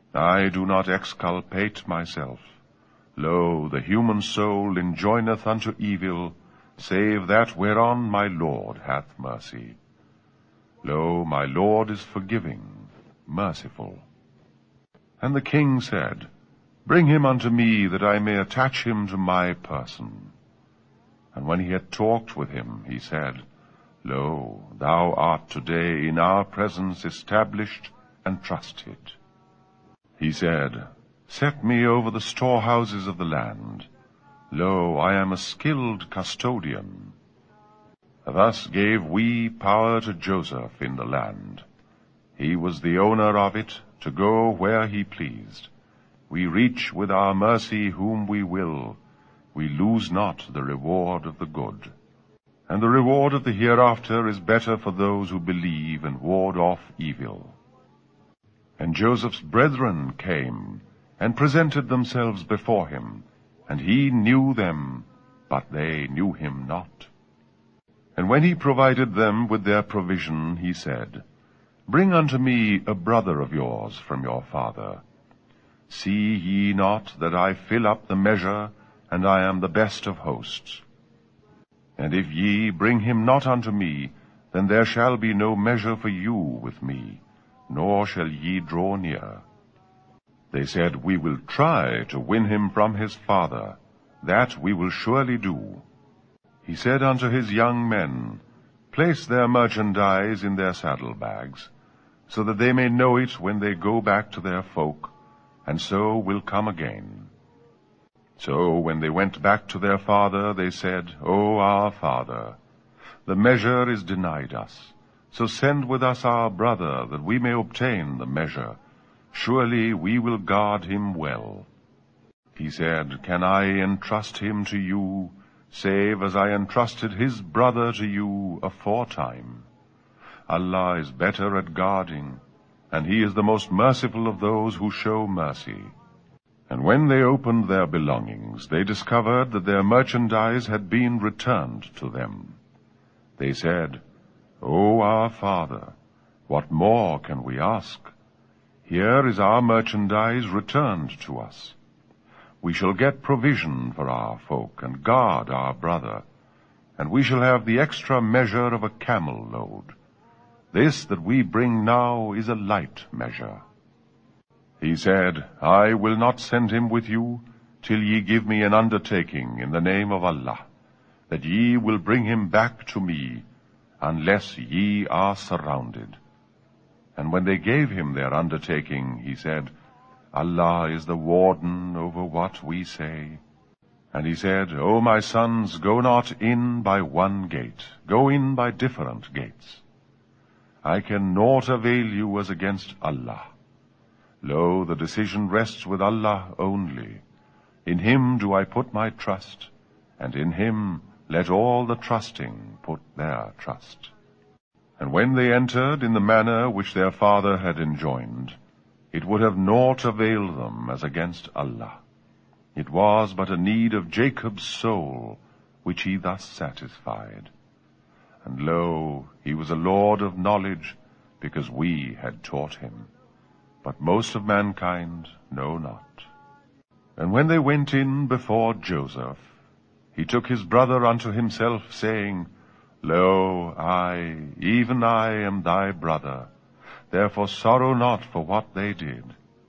I do not exculpate myself. Lo, the human soul enjoineth unto evil, save that whereon my Lord hath mercy. Lo, my Lord is forgiving, merciful. And the king said, Bring him unto me, that I may attach him to my person. And when he had talked with him, he said, Lo, thou art today in our presence established and trusted. He said, Set me over the storehouses of the land. Lo, I am a skilled custodian. Thus gave we power to Joseph in the land. He was the owner of it, to go where he pleased. We reach with our mercy whom we will. We lose not the reward of the good. And the reward of the hereafter is better for those who believe and ward off evil. And Joseph's brethren came, and presented themselves before him, and he knew them, but they knew him not. And when he provided them with their provision, he said, Bring unto me a brother of yours from your father. See ye not that I fill up the measure, and I am the best of hosts? And if ye bring him not unto me, then there shall be no measure for you with me, nor shall ye draw near. They said, We will try to win him from his father. That we will surely do. He said unto his young men, Place their merchandise in their saddlebags, so that they may know it when they go back to their folk, and so will come again. So when they went back to their father, they said, O our father, the measure is denied us. So send with us our brother, that we may obtain the measure. Surely we will guard him well. He said, Can I entrust him to you, save as I entrusted his brother to you aforetime? Allah is better at guarding, and he is the most merciful of those who show mercy. And when they opened their belongings, they discovered that their merchandise had been returned to them. They said, O our father, what more can we ask? Here is our merchandise returned to us. We shall get provision for our folk, and guard our brother, and we shall have the extra measure of a camel load. This that we bring now is a light measure. He said, I will not send him with you, till ye give me an undertaking in the name of Allah, that ye will bring him back to me, unless ye are surrounded. And when they gave him their undertaking, he said, Allah is the warden over what we say. And he said, O my sons, go not in by one gate, go in by different gates. I can naught avail you as against Allah. Lo, the decision rests with Allah only. In him do I put my trust, and in him let all the trusting put their trust. And when they entered in the manner which their father had enjoined, it would have naught availed them as against Allah. It was but a need of Jacob's soul, which he thus satisfied. And lo, he was a lord of knowledge, because we had taught him. But most of mankind know not. And when they went in before Joseph, he took his brother unto himself, saying, Lo, even I am thy brother, therefore sorrow not for what they did.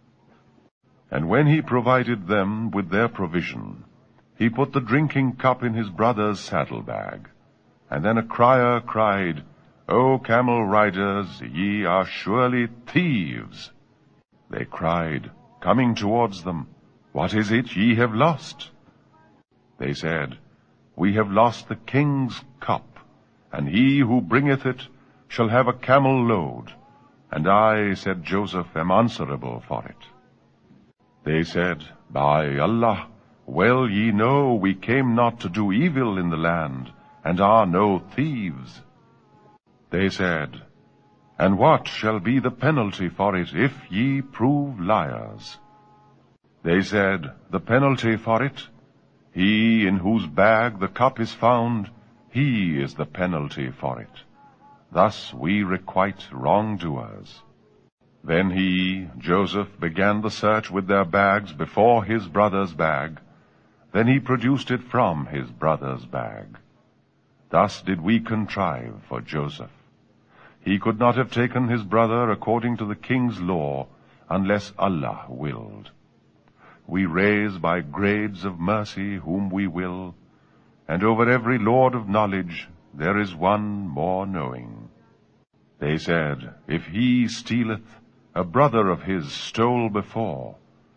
And when he provided them with their provision, he put the drinking cup in his brother's saddlebag. And then a crier cried, O camel riders, ye are surely thieves. They cried, coming towards them, What is it ye have lost? They said, We have lost the king's cup, and he who bringeth it shall have a camel load. And I, said Joseph, am answerable for it. They said, By Allah, well ye know we came not to do evil in the land, and are no thieves. They said, And what shall be the penalty for it, if ye prove liars? They said, The penalty for it? He in whose bag the cup is found, he is the penalty for it. Thus we requite wrongdoers. Then he, Joseph, began the search with their bags before his brother's bag. Then he produced it from his brother's bag. Thus did we contrive for Joseph. He could not have taken his brother according to the king's law, unless Allah willed. We raise by grades of mercy whom we will, and over every lord of knowledge there is one more knowing. They said, If he stealeth, a brother of his stole before.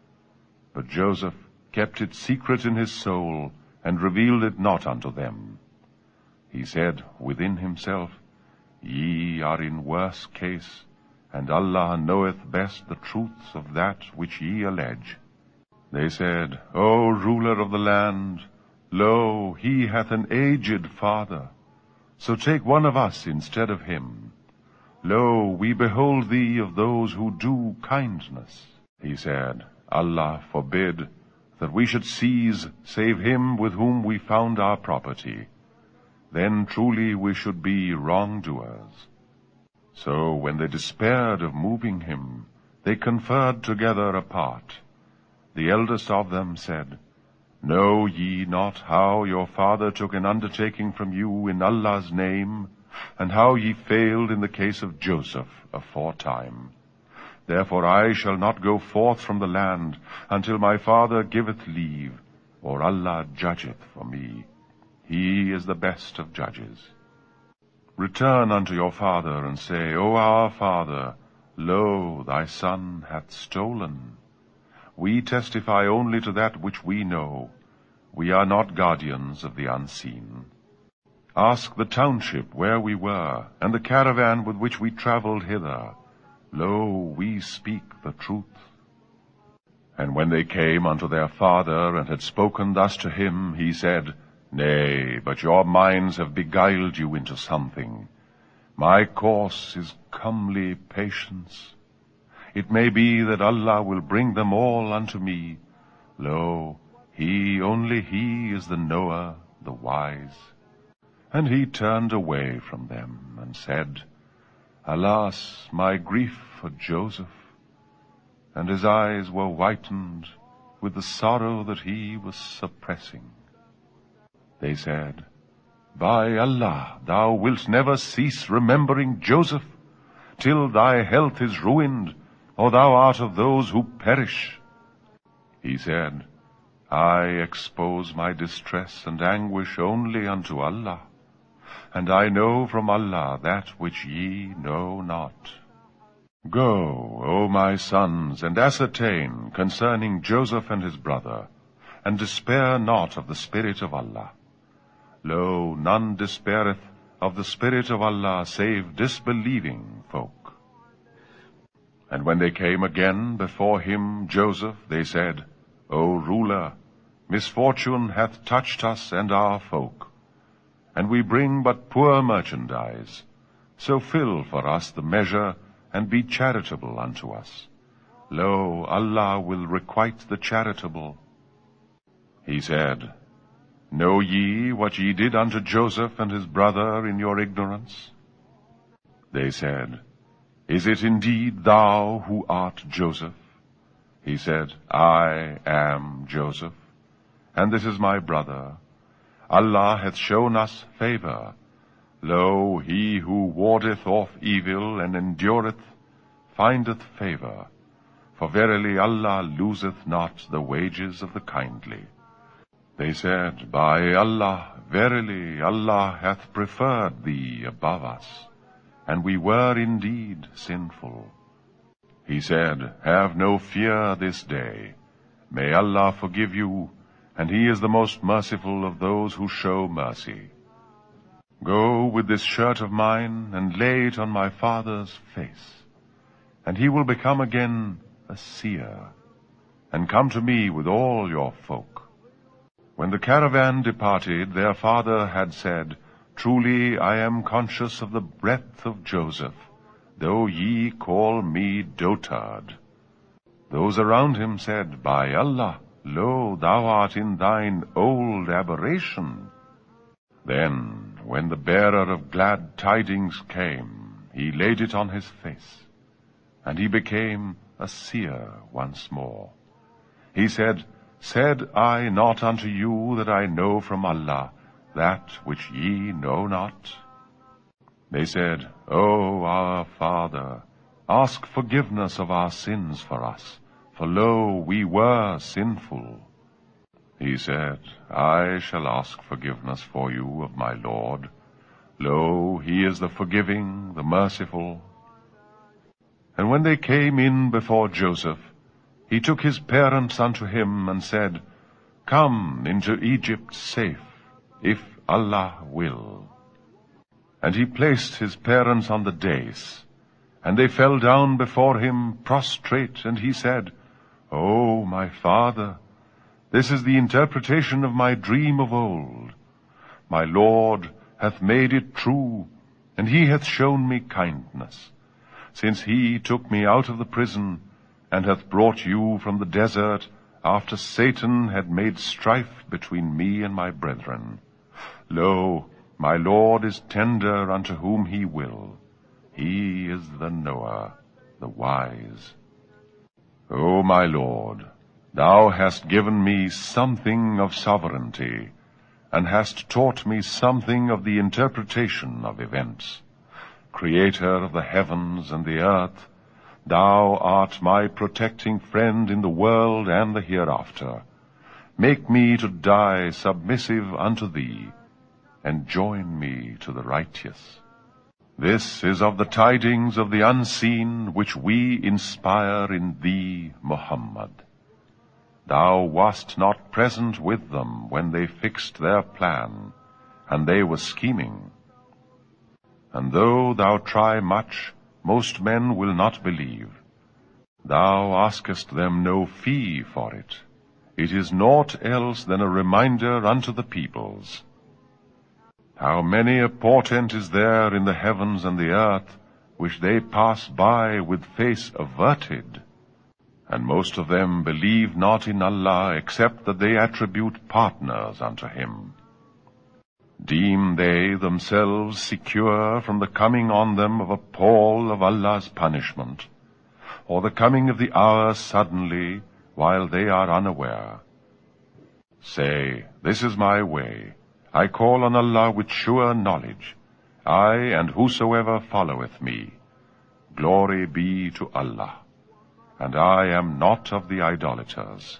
But Joseph kept it secret in his soul, and revealed it not unto them. He said within himself, Ye are in worse case, and Allah knoweth best the truths of that which ye allege. They said, O ruler of the land, lo, he hath an aged father, so take one of us instead of him. Lo, we behold thee of those who do kindness. He said, Allah forbid that we should seize save him with whom we found our property. Then truly we should be wrongdoers. So when they despaired of moving him, they conferred together apart. The eldest of them said, Know ye not how your father took an undertaking from you in Allah's name, and how ye failed in the case of Joseph aforetime? Therefore I shall not go forth from the land until my father giveth leave, or Allah judgeth for me. He is the best of judges. Return unto your father, and say, O our father, lo, thy son hath stolen. We testify only to that which we know. We are not guardians of the unseen. Ask the township where we were, and the caravan with which we travelled hither. Lo, we speak the truth. And when they came unto their father, and had spoken thus to him, he said, Nay, but your minds have beguiled you into something. My course is comely patience. It may be that Allah will bring them all unto me. Lo, He, only He is the knower, the wise. And he turned away from them, and said, Alas, my grief for Joseph! And his eyes were whitened with the sorrow that he was suppressing. They said, By Allah, thou wilt never cease remembering Joseph, till thy health is ruined, or thou art of those who perish. He said, I expose my distress and anguish only unto Allah, and I know from Allah that which ye know not. Go, O my sons, and ascertain concerning Joseph and his brother, and despair not of the Spirit of Allah. Lo, none despaireth of the Spirit of Allah save disbelieving folk. And when they came again before him, Joseph, they said, O ruler, misfortune hath touched us and our folk, and we bring but poor merchandise. So fill for us the measure, and be charitable unto us. Lo, Allah will requite the charitable. He said, Know ye what ye did unto Joseph and his brother in your ignorance? They said, Is it indeed thou who art Joseph? He said, I am Joseph, and this is my brother. Allah hath shown us favor. Lo, he who wardeth off evil and endureth findeth favor. For verily Allah loseth not the wages of the kindly. They said, By Allah, verily Allah hath preferred thee above us, and we were indeed sinful. He said, Have no fear this day. May Allah forgive you, and He is the most merciful of those who show mercy. Go with this shirt of mine, and lay it on my father's face, and he will become again a seer, and come to me with all your folk. When the caravan departed, their father had said, Truly I am conscious of the breadth of Joseph, though ye call me dotard. Those around him said, By Allah, lo, thou art in thine old aberration. Then, when the bearer of glad tidings came, he laid it on his face. and he became a seer once more. He said, Said I not unto you that I know from Allah that which ye know not? They said, O our Father, ask forgiveness of our sins for us, for lo, we were sinful. He said, I shall ask forgiveness for you of my Lord. Lo, he is the forgiving, the merciful. And when they came in before Joseph, he took his parents unto him, and said, Come into Egypt safe, if Allah will. And he placed his parents on the dais, and they fell down before him prostrate, and he said, O my father, this is the interpretation of my dream of old. My Lord hath made it true, and he hath shown me kindness, since he took me out of the prison, and hath brought you from the desert, after Satan had made strife between me and my brethren. Lo, my Lord is tender unto whom he will. He is the knower, the wise. O my Lord, thou hast given me something of sovereignty, and hast taught me something of the interpretation of events. Creator of the heavens and the earth, thou art my protecting friend in the world and the hereafter. Make me to die submissive unto thee, and join me to the righteous. This is of the tidings of the unseen, which we inspire in thee, Muhammad. Thou wast not present with them when they fixed their plan, and they were scheming. And though thou try much, most men will not believe. Thou askest them no fee for it. It is naught else than a reminder unto the peoples. How many a portent is there in the heavens and the earth, which they pass by with face averted? And most of them believe not in Allah, except that they attribute partners unto him. Deem they themselves secure from the coming on them of a pall of Allah's punishment, or the coming of the hour suddenly, while they are unaware? Say, this is my way. I call on Allah with sure knowledge, I and whosoever followeth me. Glory be to Allah, and I am not of the idolaters.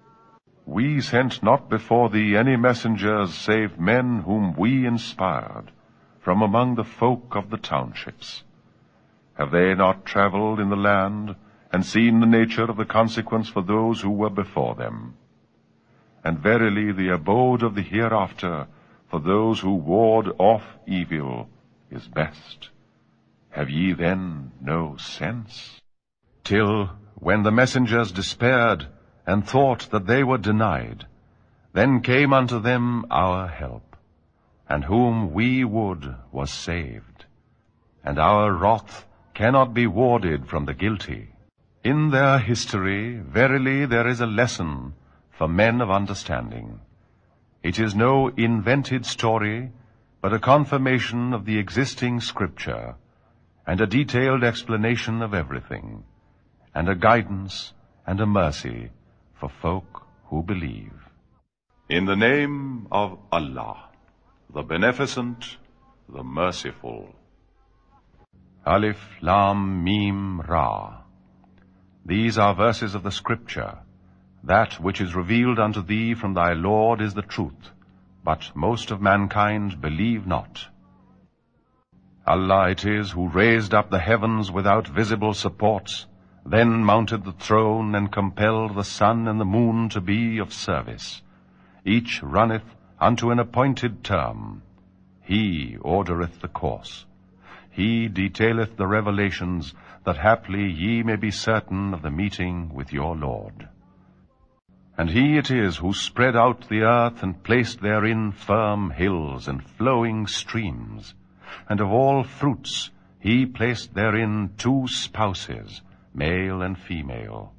We sent not before thee any messengers save men whom we inspired from among the folk of the townships. Have they not traveled in the land and seen the nature of the consequence for those who were before them? And verily the abode of the hereafter for those who ward off evil is best. Have ye then no sense? Till, when the messengers despaired, and thought that they were denied, then came unto them our help, and whom we would was saved, and our wrath cannot be warded from the guilty. In their history, verily there is a lesson for men of understanding. It is no invented story, but a confirmation of the existing scripture, and a detailed explanation of everything, and a guidance and a mercy for folk who believe. In the name of Allah, the Beneficent, the Merciful. Alif, Lam, Mim, Ra. These are verses of the Scripture. That which is revealed unto thee from thy Lord is the truth, but most of mankind believe not. Allah it is who raised up the heavens without visible supports, then mounted the throne and compelled the sun and the moon to be of service. Each runneth unto an appointed term. He ordereth the course. He detaileth the revelations, that haply ye may be certain of the meeting with your Lord. And he it is who spread out the earth and placed therein firm hills and flowing streams. And of all fruits he placed therein 2 spouses, male and female.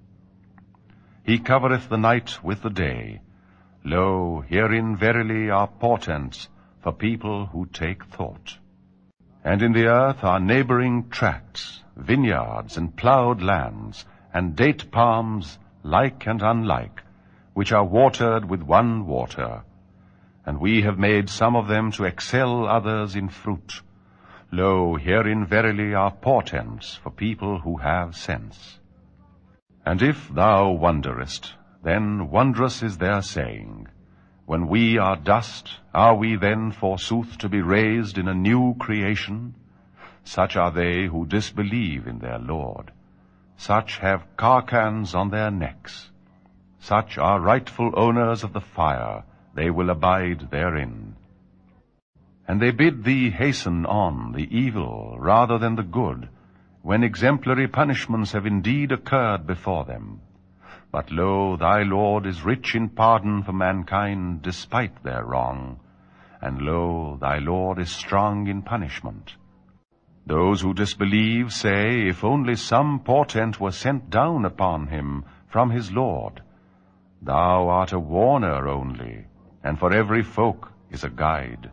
He covereth the night with the day. Lo, herein verily are portents for people who take thought. And in the earth are neighboring tracts, vineyards and ploughed lands, and date palms like and unlike, which are watered with one water. And we have made some of them to excel others in fruit. Lo, herein verily are portents for people who have sense. And if thou wonderest, then wondrous is their saying, when we are dust, are we then forsooth to be raised in a new creation? Such are they who disbelieve in their Lord. Such have carcans on their necks. Such are rightful owners of the fire, they will abide therein. And they bid thee hasten on the evil rather than the good, when exemplary punishments have indeed occurred before them. But lo, thy Lord is rich in pardon for mankind despite their wrong, and lo, thy Lord is strong in punishment. Those who disbelieve say, if only some portent were sent down upon him from his Lord. Thou art a warner only, and for every folk is a guide.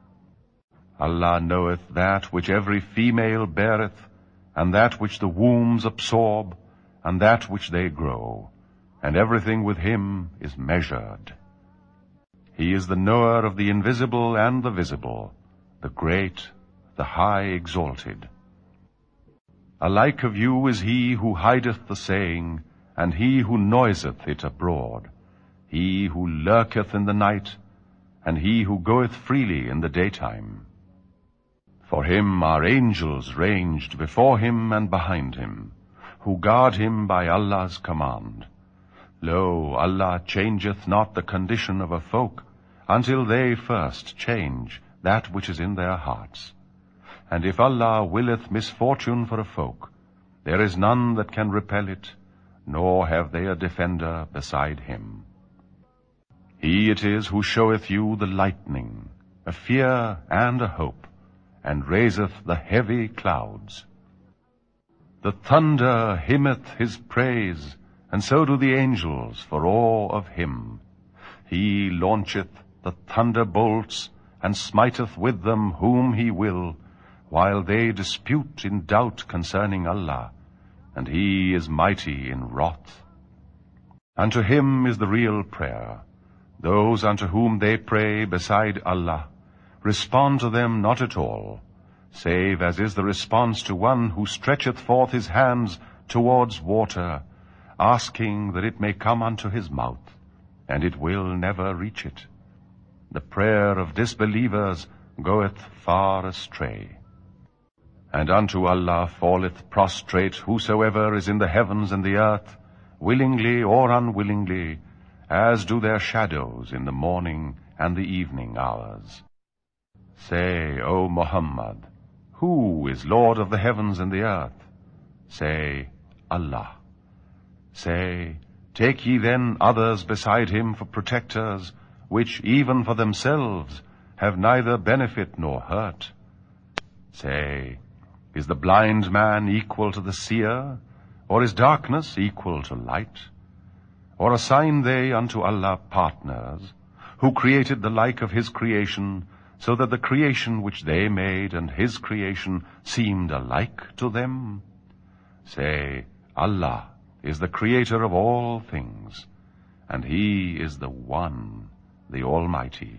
Allah knoweth that which every female beareth, and that which the wombs absorb, and that which they grow, and everything with him is measured. He is the knower of the invisible and the visible, the great, the high exalted. Alike of you is he who hideth the saying, and he who noiseth it abroad, he who lurketh in the night, and he who goeth freely in the daytime. For him are angels ranged before him and behind him, who guard him by Allah's command. Lo, Allah changeth not the condition of a folk, until they first change that which is in their hearts. And if Allah willeth misfortune for a folk, there is none that can repel it, nor have they a defender beside him. He it is who showeth you the lightning, a fear and a hope, and raiseth the heavy clouds. The thunder hymneth his praise, and so do the angels for awe of him. He launcheth the thunderbolts, and smiteth with them whom he will, while they dispute in doubt concerning Allah, and he is mighty in wrath. Unto him is the real prayer. Those unto whom they pray beside Allah respond to them not at all, save as is the response to one who stretcheth forth his hands towards water, asking that it may come unto his mouth, and it will never reach it. The prayer of disbelievers goeth far astray. And unto Allah falleth prostrate whosoever is in the heavens and the earth, willingly or unwillingly, as do their shadows in the morning and the evening hours. Say, O Muhammad, who is Lord of the heavens and the earth? Say, Allah. Say, take ye then others beside him for protectors, which even for themselves have neither benefit nor hurt. Say, is the blind man equal to the seer, or is darkness equal to light? Or assign they unto Allah partners, who created the like of his creation, so that the creation which they made and his creation seemed alike to them? Say, Allah is the creator of all things, and he is the One, the Almighty.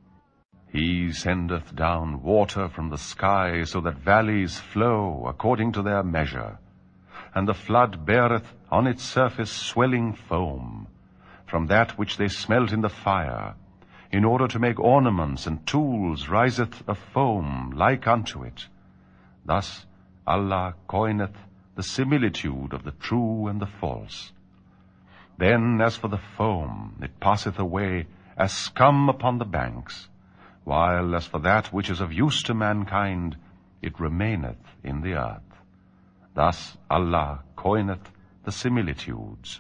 He sendeth down water from the sky, so that valleys flow according to their measure, and the flood beareth on its surface swelling foam, from that which they smelt in the fire, in order to make ornaments and tools riseth a foam like unto it. Thus Allah coineth the similitude of the true and the false. Then as for the foam, it passeth away as scum upon the banks, while as for that which is of use to mankind, it remaineth in the earth. Thus Allah coineth the similitudes.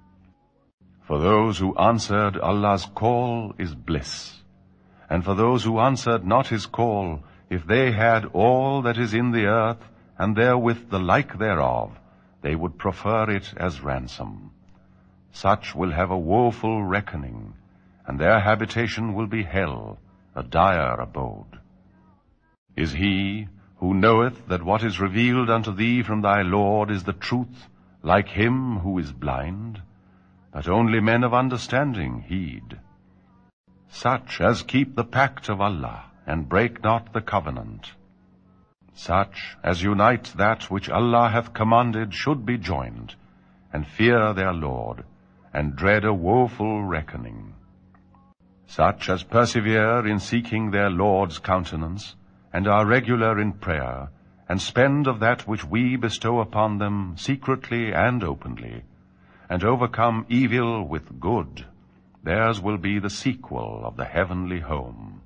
For those who answered Allah's call is bliss, and for those who answered not his call, if they had all that is in the earth, and therewith the like thereof, they would prefer it as ransom. Such will have a woeful reckoning, and their habitation will be hell, a dire abode. Is he who knoweth that what is revealed unto thee from thy Lord is the truth, like him who is blind? But only men of understanding heed. Such as keep the pact of Allah, and break not the covenant. Such as unite that which Allah hath commanded should be joined, and fear their Lord, and dread a woeful reckoning. Such as persevere in seeking their Lord's countenance, and are regular in prayer, and spend of that which we bestow upon them secretly and openly, and overcome evil with good, theirs will be the sequel of the heavenly home.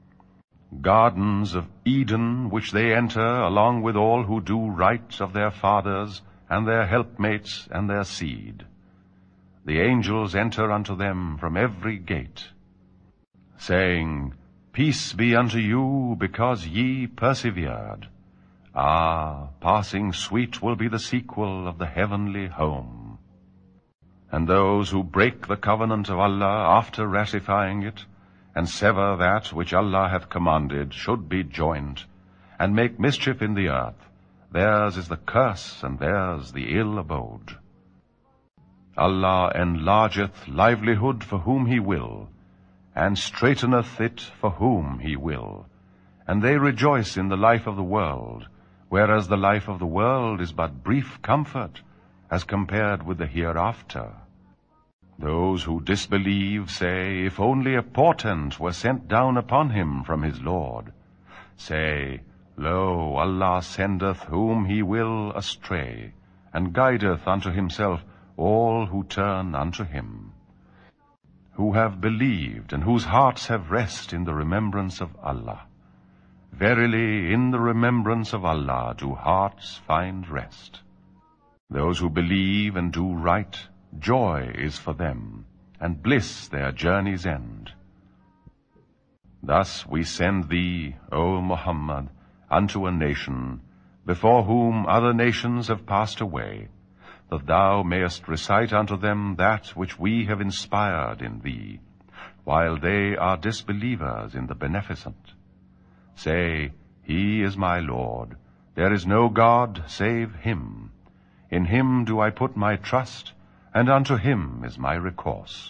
Gardens of Eden which they enter along with all who do right of their fathers, and their helpmates, and their seed. The angels enter unto them from every gate, saying, Peace be unto you, because ye persevered. Ah, passing sweet will be the sequel of the heavenly home. And those who break the covenant of Allah after ratifying it, and sever that which Allah hath commanded, should be joined, and make mischief in the earth, theirs is the curse, and theirs the ill abode. Allah enlargeth livelihood for whom he will, and straiteneth it for whom he will, and they rejoice in the life of the world, whereas the life of the world is but brief comfort, as compared with the hereafter. Those who disbelieve say, If only a portent were sent down upon him from his Lord. Say, Lo, Allah sendeth whom he will astray, and guideth unto himself all who turn unto him, who have believed, and whose hearts have rest in the remembrance of Allah. Verily, in the remembrance of Allah do hearts find rest. Those who believe and do right, joy is for them, and bliss their journey's end. Thus we send thee, O Muhammad, unto a nation, before whom other nations have passed away, that thou mayest recite unto them that which we have inspired in thee, while they are disbelievers in the Beneficent. Say, He is my Lord, there is no God save him. In him do I put my trust, and unto him is my recourse.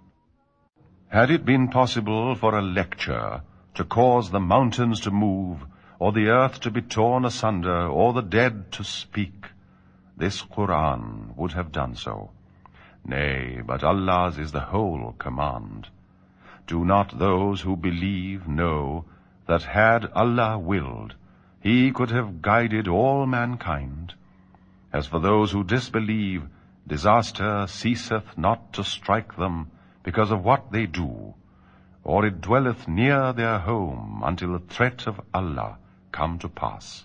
Had it been possible for a lecture to cause the mountains to move, or the earth to be torn asunder, or the dead to speak, this Quran would have done so. Nay, but Allah's is the whole command. Do not those who believe know that had Allah willed, he could have guided all mankind? As for those who disbelieve, disaster ceaseth not to strike them because of what they do, or it dwelleth near their home until the threat of Allah come to pass.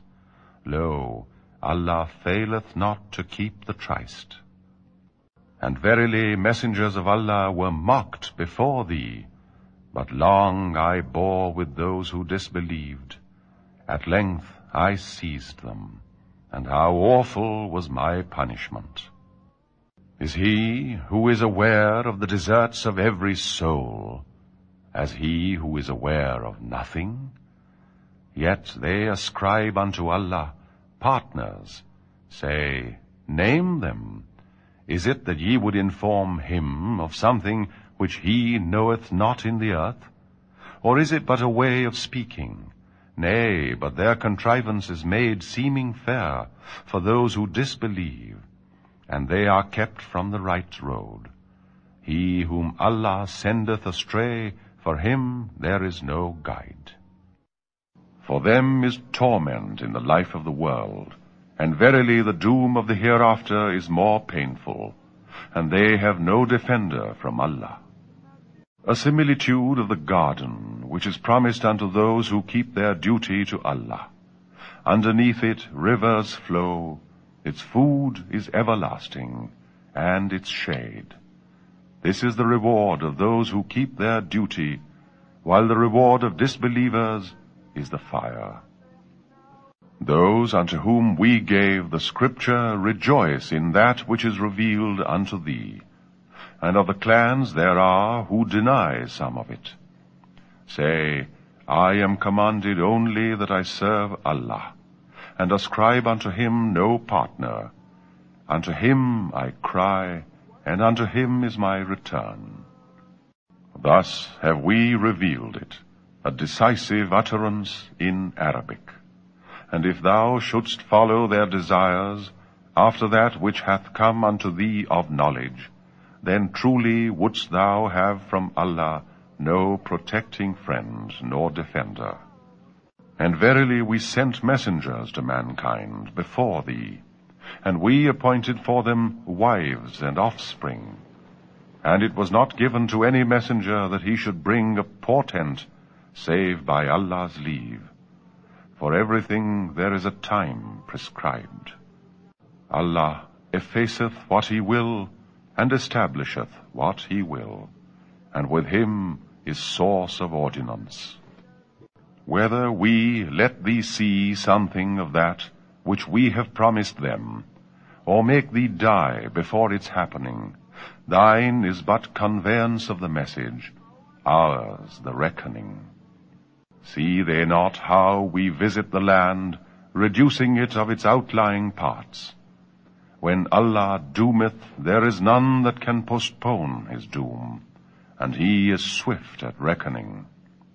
Lo, Allah faileth not to keep the tryst. And verily messengers of Allah were mocked before thee, but long I bore with those who disbelieved. At length I seized them, and how awful was my punishment. Is he who is aware of the deserts of every soul as he who is aware of nothing? Yet they ascribe unto Allah partners. Say, name them. Is it that ye would inform him of something which he knoweth not in the earth? Or is it but a way of speaking? Nay, but their contrivance is made seeming fair for those who disbelieve, and they are kept from the right road. He whom Allah sendeth astray, for him there is no guide. For them is torment in the life of the world, and verily the doom of the hereafter is more painful, and they have no defender from Allah. A similitude of the garden, which is promised unto those who keep their duty to Allah. Underneath it rivers flow, its food is everlasting, and its shade. This is the reward of those who keep their duty, while the reward of disbelievers is the fire. Those unto whom we gave the Scripture rejoice in that which is revealed unto thee, and of the clans there are who deny some of it. Say, I am commanded only that I serve Allah, and ascribe unto him no partner. Unto him I cry, and unto him is my return. Thus have we revealed it, a decisive utterance in Arabic. And if thou shouldst follow their desires, after that which hath come unto thee of knowledge, then truly wouldst thou have from Allah no protecting friend nor defender. And verily we sent messengers to mankind before thee, and we appointed for them wives and offspring. And it was not given to any messenger that he should bring a portent, save by Allah's leave. For everything there is a time prescribed. Allah effaceth what he will, and establisheth what he will, and with him is source of ordinance. Whether we let thee see something of that which we have promised them, or make thee die before its happening, thine is but conveyance of the message, ours the reckoning. See they not how we visit the land, reducing it of its outlying parts? When Allah doometh, there is none that can postpone his doom, and he is swift at reckoning.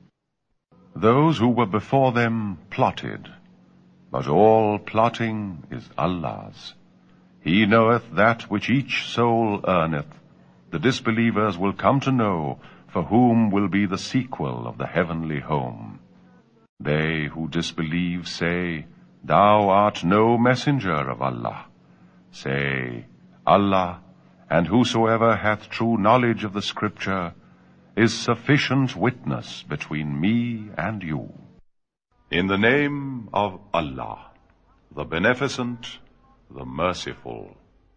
Those who were before them plotted, but all plotting is Allah's. He knoweth that which each soul earneth. The disbelievers will come to know for whom will be the sequel of the heavenly home. They who disbelieve say, Thou art no messenger of Allah. Say, Allah, and whosoever hath true knowledge of the Scripture, is sufficient witness between me and you. In the name of Allah, the Beneficent, the Merciful.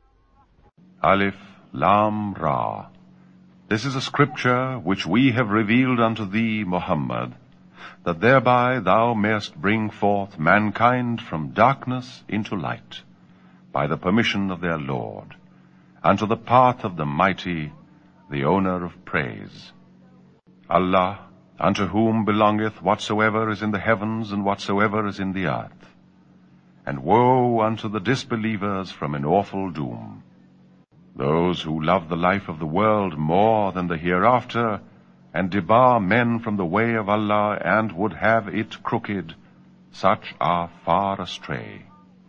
Alif Lam Ra. This is a scripture which we have revealed unto thee, Muhammad, that thereby thou mayest bring forth mankind from darkness into light, by the permission of their Lord, unto the path of the mighty, the owner of praise. Allah, unto whom belongeth whatsoever is in the heavens and whatsoever is in the earth. And woe unto the disbelievers from an awful doom. Those who love the life of the world more than the hereafter, and debar men from the way of Allah, and would have it crooked, such are far astray.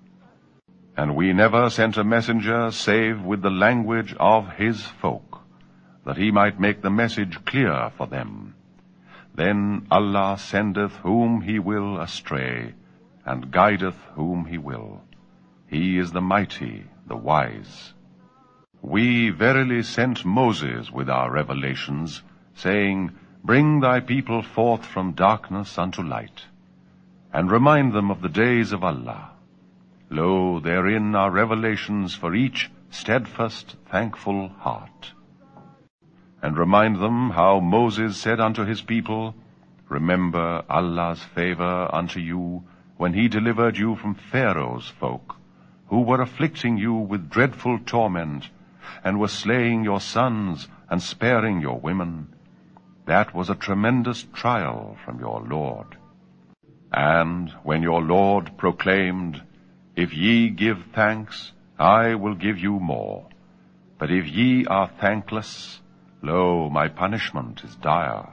And we never sent a messenger save with the language of his folk, that he might make the message clear for them. Then Allah sendeth whom he will astray, and guideth whom he will. He is the mighty, the wise. We verily sent Moses with our revelations, saying, Bring thy people forth from darkness unto light, and remind them of the days of Allah. Lo, therein are revelations for each steadfast, thankful heart. And remind them how Moses said unto his people, Remember Allah's favor unto you, when he delivered you from Pharaoh's folk, who were afflicting you with dreadful torment, and were slaying your sons and sparing your women. That was a tremendous trial from your Lord. And when your Lord proclaimed, If ye give thanks, I will give you more. But if ye are thankless, lo, my punishment is dire.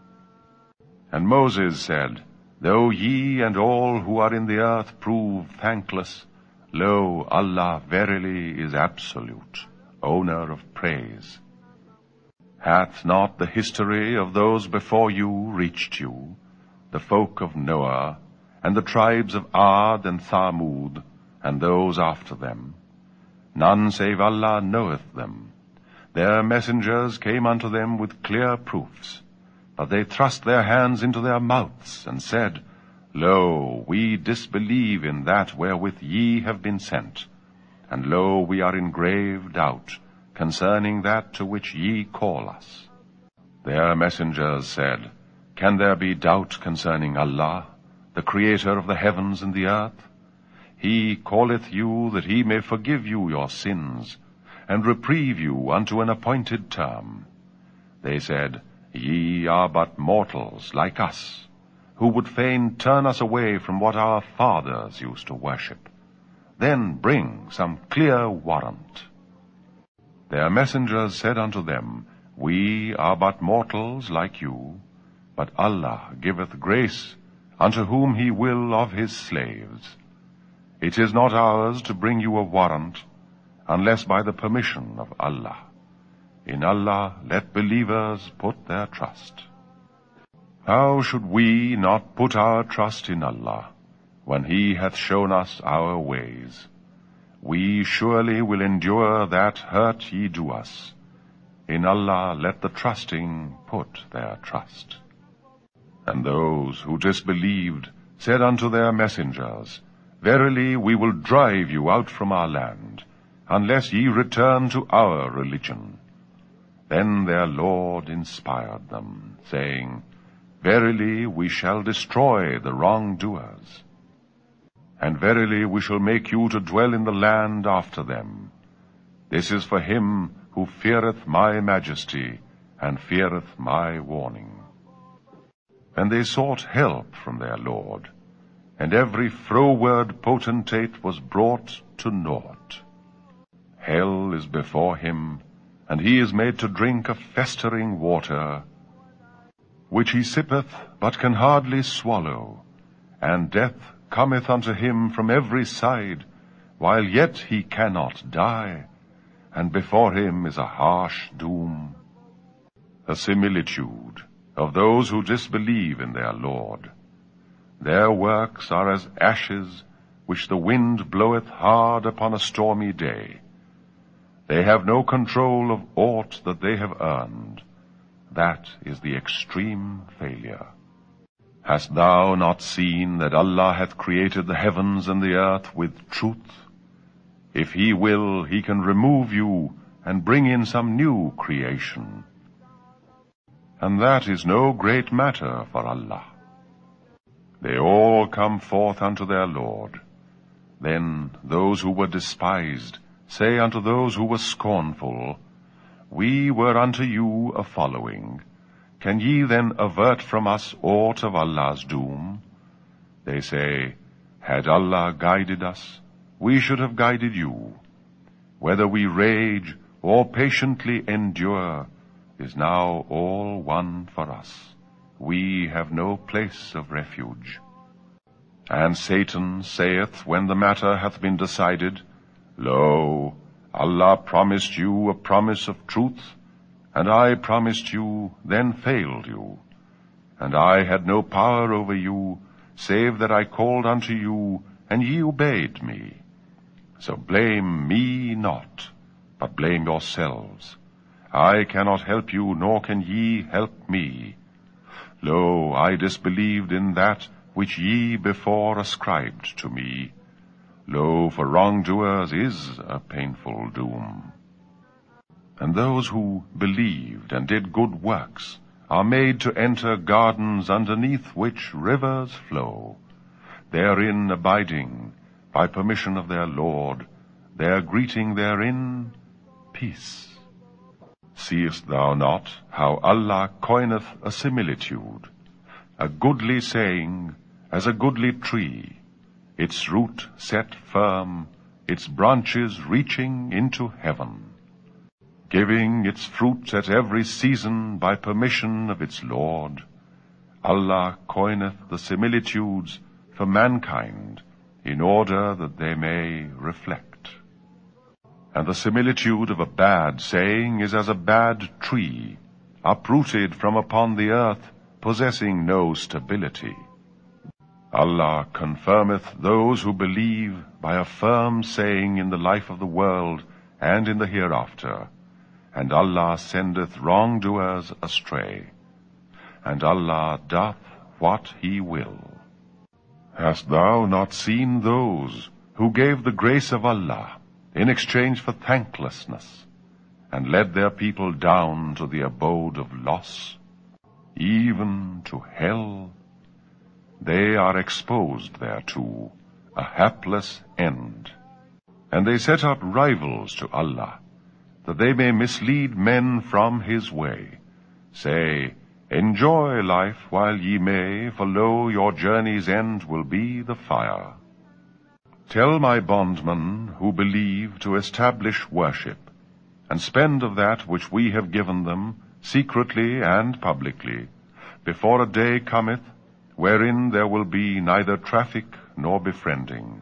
And Moses said, Though ye and all who are in the earth prove thankless, lo, Allah verily is absolute, owner of praise. Hath not the history of those before you reached you, the folk of Noah, and the tribes of Ad and Thamud, and those after them? None save Allah knoweth them. Their messengers came unto them with clear proofs, but they thrust their hands into their mouths, and said, Lo, we disbelieve in that wherewith ye have been sent, and lo, we are in grave doubt concerning that to which ye call us. Their messengers said, Can there be doubt concerning Allah, the Creator of the heavens and the earth? He calleth you that he may forgive you your sins, and reprieve you unto an appointed term. They said, Ye are but mortals like us. who would fain turn us away from what our fathers used to worship. Then bring some clear warrant. Their messengers said unto them, We are but mortals like you, but Allah giveth grace unto whom he will of his slaves. It is not ours to bring you a warrant, unless by the permission of Allah. In Allah let believers put their trust. How should we not put our trust in Allah, when he hath shown us our ways? We surely will endure that hurt ye do us. In Allah let the trusting put their trust. And those who disbelieved said unto their messengers, Verily we will drive you out from our land, unless ye return to our religion. Then their Lord inspired them, saying, Verily we shall destroy the wrongdoers. And verily we shall make you to dwell in the land after them. This is for him who feareth my majesty, and feareth my warning. And they sought help from their Lord, and every froward potentate was brought to naught. Hell is before him, and he is made to drink of festering water, which he sippeth, but can hardly swallow, and death cometh unto him from every side, while yet he cannot die, and before him is a harsh doom. A similitude of those who disbelieve in their Lord. Their works are as ashes which the wind bloweth hard upon a stormy day. They have no control of aught that they have earned. That is the extreme failure. Hast thou not seen that Allah hath created the heavens and the earth with truth? If he will, he can remove you and bring in some new creation. And that is no great matter for Allah. They all come forth unto their Lord. Then those who were despised say unto those who were scornful, We were unto you a following. Can ye then avert from us aught of Allah's doom? They say, Had Allah guided us, we should have guided you. Whether we rage or patiently endure is now all one for us. We have no place of refuge. And Satan saith, when the matter hath been decided, Lo, Allah promised you a promise of truth, and I promised you, then failed you. And I had no power over you, save that I called unto you, and ye obeyed me. So blame me not, but blame yourselves. I cannot help you, nor can ye help me. Lo, I disbelieved in that which ye before ascribed to me. Lo, for wrongdoers is a painful doom. And those who believed and did good works are made to enter gardens underneath which rivers flow, therein abiding by permission of their Lord, their greeting therein, peace. Seest thou not how Allah coineth a similitude, a goodly saying as a goodly tree, its root set firm, its branches reaching into heaven, giving its fruit at every season by permission of its Lord. Allah coineth the similitudes for mankind in order that they may reflect. And the similitude of a bad saying is as a bad tree, uprooted from upon the earth, possessing no stability. Allah confirmeth those who believe by a firm saying in the life of the world and in the hereafter, and Allah sendeth wrongdoers astray, and Allah doth what he will. Hast thou not seen those who gave the grace of Allah in exchange for thanklessness, and led their people down to the abode of loss, even to hell? They are exposed thereto, a hapless end. And they set up rivals to Allah, that they may mislead men from his way. Say, Enjoy life while ye may, for lo, your journey's end will be the fire. Tell my bondmen who believe to establish worship, and spend of that which we have given them, secretly and publicly, before a day cometh, wherein there will be neither traffic nor befriending.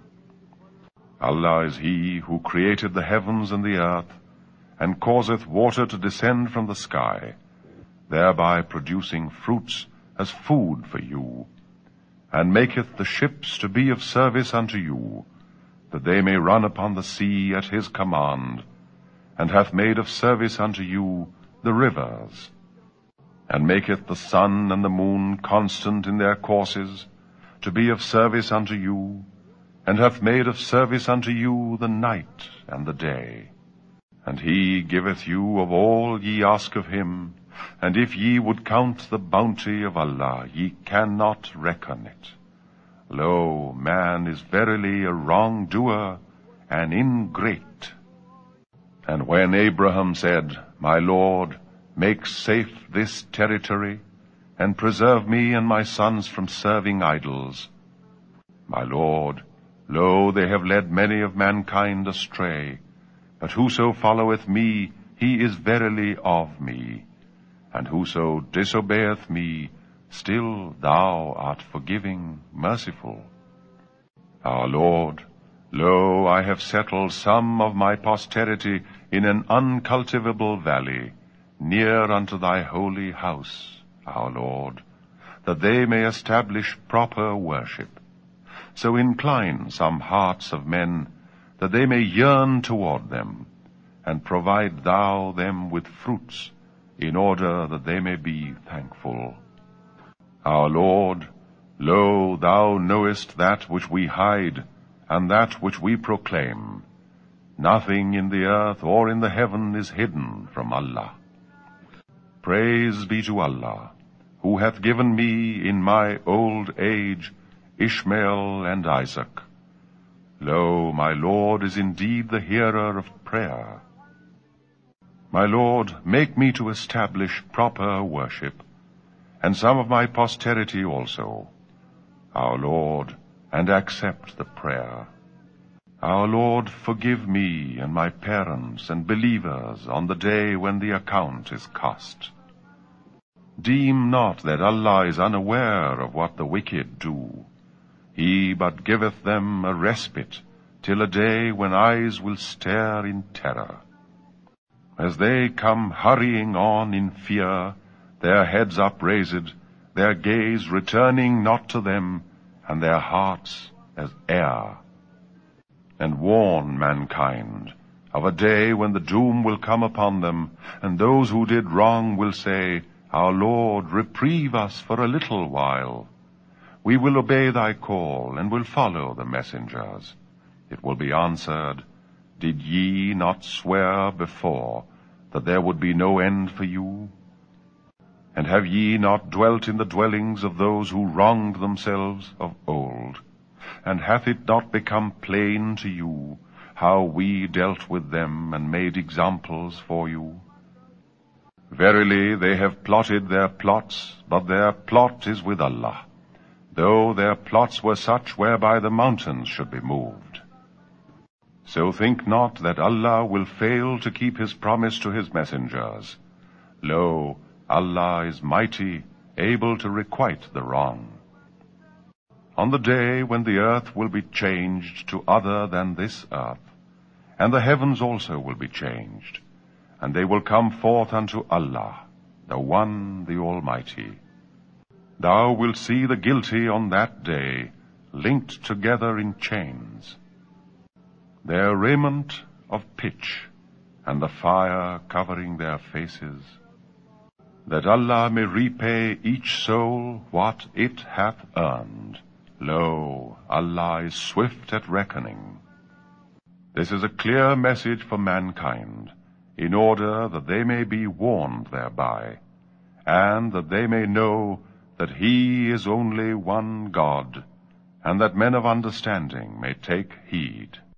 Allah is he who created the heavens and the earth, and causeth water to descend from the sky, thereby producing fruits as food for you, and maketh the ships to be of service unto you, that they may run upon the sea at his command, and hath made of service unto you the rivers, and maketh the sun and the moon constant in their courses, to be of service unto you, and hath made of service unto you the night and the day. And he giveth you of all ye ask of him, and if ye would count the bounty of Allah, ye cannot reckon it. Lo, man is verily a wrongdoer, an ingrate. And when Abraham said, My Lord, make safe this territory, and preserve me and my sons from serving idols. My Lord, lo, they have led many of mankind astray, but whoso followeth me, he is verily of me, and whoso disobeyeth me, still thou art forgiving, merciful. Our Lord, lo, I have settled some of my posterity in an uncultivable valley, near unto thy holy house, our Lord, that they may establish proper worship. So incline some hearts of men, that they may yearn toward them, and provide thou them with fruits, in order that they may be thankful. Our Lord, lo, thou knowest that which we hide, and that which we proclaim. Nothing in the earth or in the heaven is hidden from Allah. Praise be to Allah, who hath given me in my old age Ishmael and Isaac. Lo, my Lord is indeed the hearer of prayer. My Lord, make me to establish proper worship, and some of my posterity also, our Lord, and accept the prayer. Our Lord, forgive me and my parents and believers on the day when the account is cast. Deem not that Allah is unaware of what the wicked do. He but giveth them a respite till a day when eyes will stare in terror. As they come hurrying on in fear, their heads upraised, their gaze returning not to them, and their hearts as air. And warn mankind of a day when the doom will come upon them, and those who did wrong will say, Our Lord, reprieve us for a little while. We will obey thy call, and will follow the messengers. It will be answered, Did ye not swear before that there would be no end for you? And have ye not dwelt in the dwellings of those who wronged themselves of old? And hath it not become plain to you how we dealt with them and made examples for you? Verily they have plotted their plots, but their plot is with Allah, though their plots were such whereby the mountains should be moved. So think not that Allah will fail to keep his promise to his messengers. Lo, Allah is mighty, able to requite the wrong. On the day when the earth will be changed to other than this earth, and the heavens also will be changed, and they will come forth unto Allah, the One, the Almighty. Thou wilt see the guilty on that day, linked together in chains, their raiment of pitch, and the fire covering their faces, that Allah may repay each soul what it hath earned. Lo, Allah is swift at reckoning. This is a clear message for mankind, in order that they may be warned thereby, and that they may know that he is only one God, and that men of understanding may take heed.